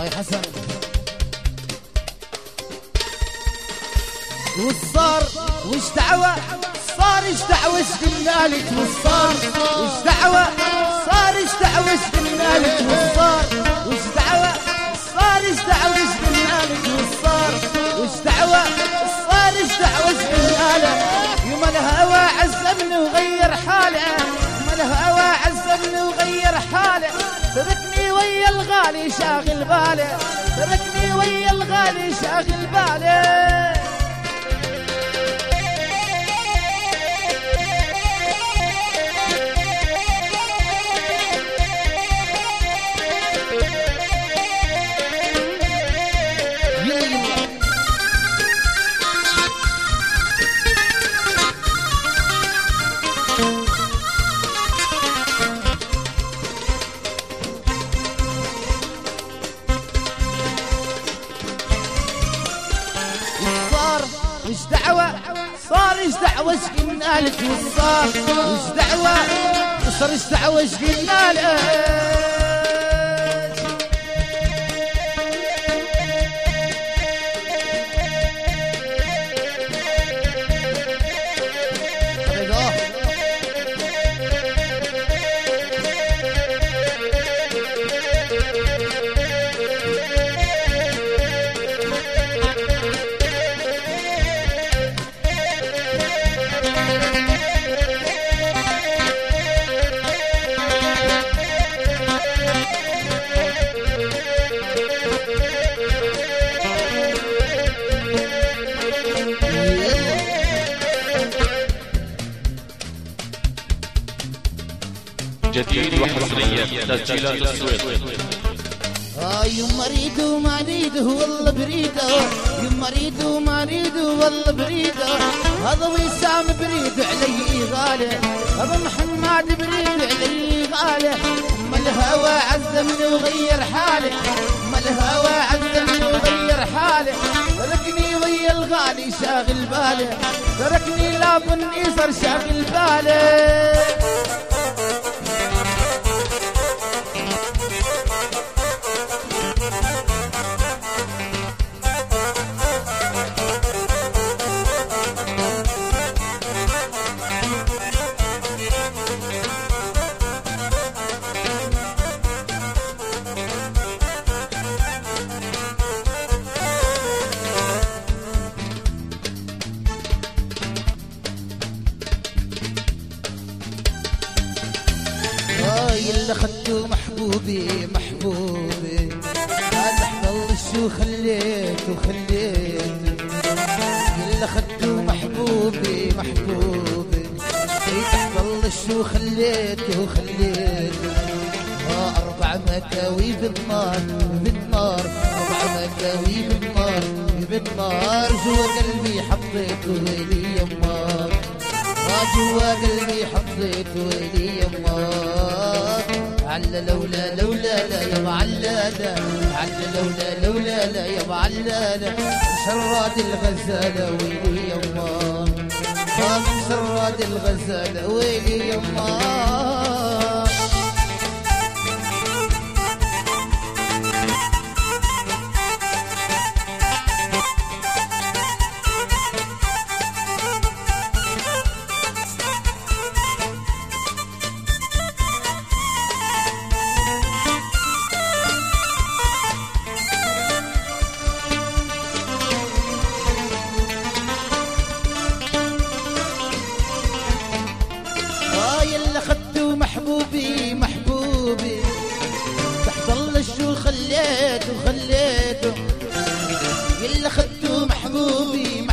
هاي حسن. والصار وش دعوة صار ايش دعوة ايش قلنا لك والصار وش دعوة صار ايش دعوة ايش قلنا لك والصار وش دعوة صار ايش دعوة ايش قلنا لك والصار وش دعوة صار ايش دعوة ايش قلنا لك. يوم الهوى عزمني وغير حاله يوم الهوى عزمني وغير حاله تركني ويا الغالي شاغل باله تركني ويا الغالي شاغل باله. وش دعوة صار ايش دعوة ايش قلنا لك والصار وش دعوة صار ايش دعوة ايش قلنا لك. جديد وحصريا تسجيلات السويد. يوم اريد وما اريد والله بريده يوم اريد وما اريد والله بريده هذا وسام بريد علي غاله هذا محمد بريد علي غاله. ما الهوى عزمني وغير حاله ما الهوى عزمني وغير حاله تركني ويا الغالي شاغل باله تركني لا بني صار شاغل باله. اللي اخذته محبوبي محبوبي انا حضل شو خليته اللي اخذته محبوبي محبوبي حضل شو خليته 4 مكاوي بالنار 4 مكاوي بالنار جوا قلبي حطيته ويلي يمار جوا قلبي حطيته ويلي يمار. علا لولا لا يا معلاله علا لولا لا يا معلاله شراد الغزاله ويلي يمار من شراد الغزاله ويلي يمار. اللي اخذته محبوبي تحضل شو خليته اللي اخذته محبوبي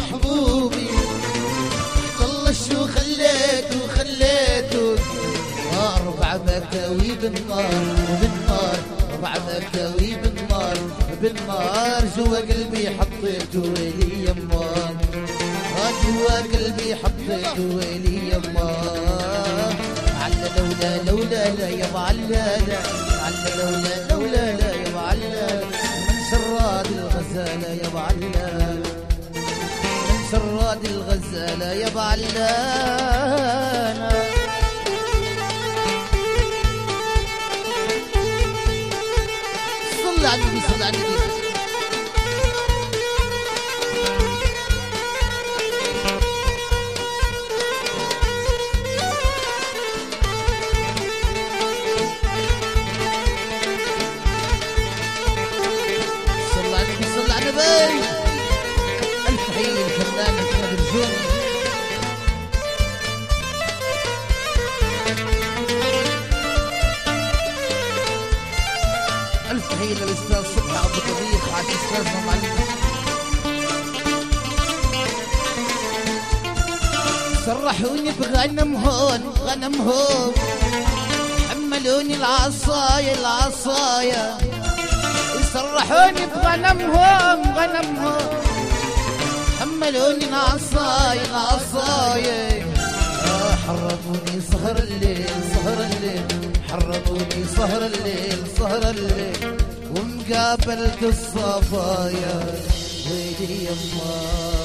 تحضل شو خليته 4 مكاوي بالنار 4 مكاوي بالنار جوا قلبي حطيته ويلي يمار جوا قلبي حطيته ويلي يمار. علا لولا لا يا معلاله علا لولا لا يا معلاله من شراد الغزاله يا معلاله من شراد الغزاله يا معلاله. صلي على النبي صلي على النبي. صلي على النبي صلي على النبي. ألف تحية للفنان محمد الرجوني. ألف تحية للأستاذ صبحي أبو طبيخ وعلى أستاذنا معلم. سرحوني بغنم هون غنم هون، حملوني العصاية العصاية. سرحوني بغنم هون غنم هون، حملوني العصاية العصاية. حرموني سهر الليل سهر الليل، حرموني سهر الليل سهر الليل، ومقابلة الصبايا ويلي يما.